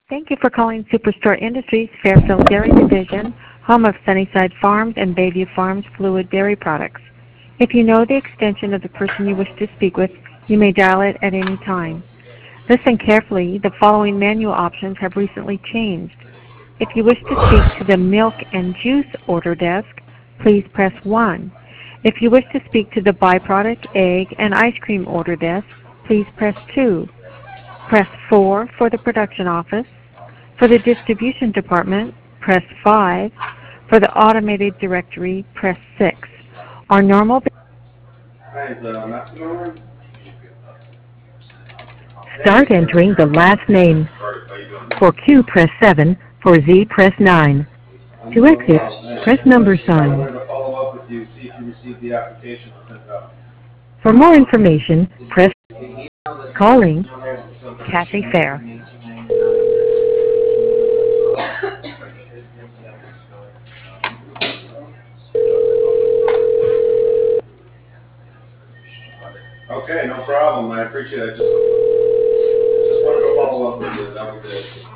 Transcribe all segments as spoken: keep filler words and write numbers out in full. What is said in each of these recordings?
Thank you for calling Superstore Industries Fairfield Dairy Division, home of Sunnyside Farms and Bayview Farms Fluid Dairy Products. If you know the extension of the person you wish to speak with, you may dial it at any time. Listen carefully. The following menu options have recently changed. If you wish to speak to the milk and juice order desk, please press one. If you wish to speak to the byproduct, egg, and ice cream order desk, please press two. Press four for the production office. For the distribution department, press five. For the automated directory, press six. Our normal Start entering the last name. For Q, press seven. For Z, press nine. To exit, press number sign. For more information, press calling Kathy Fair. Okay, no problem. I appreciate it. Just, just wanted to follow up with you. That was it.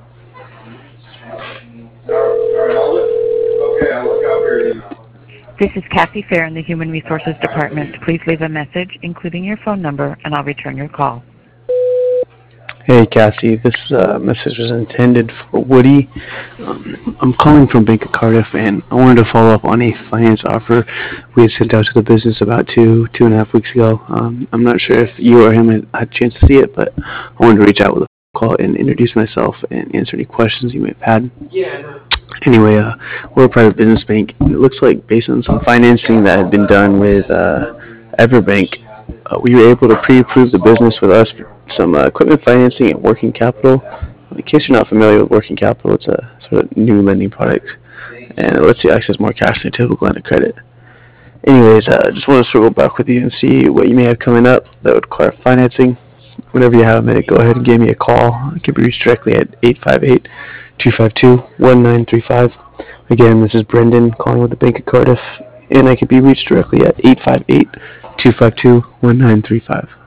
All right, I'll look. Okay, I'll look out for your email. This is Kathy Fair in the Human Resources Department. Please leave a message, including your phone number, and I'll return your call. Hey Cassie, this uh, message was intended for Woody. Um, I'm calling from Bank of Cardiff, and I wanted to follow up on a finance offer we had sent out to the business about two, two and a half weeks ago. Um, I'm not sure if you or him had had a chance to see it, but I wanted to reach out with a phone call and introduce myself and answer any questions you may have had. Anyway, uh, we're a private business bank, and it looks like based on some financing that had been done with uh, Everbank, uh, we were able to pre-approve the business with us for some uh, equipment financing and working capital. In case you're not familiar with working capital, it's a sort of new lending product, and it lets you access more cash than a typical line of credit. Anyways, I uh, just want to circle back with you and see what you may have coming up that would require financing. Whenever you have a minute, go ahead and give me a call. I can be reached directly at eight five eight, two five two, one nine three five. Again, this is Brendan calling with the Bank of Cardiff, and I can be reached directly at eight five eight, two five two, one nine three five.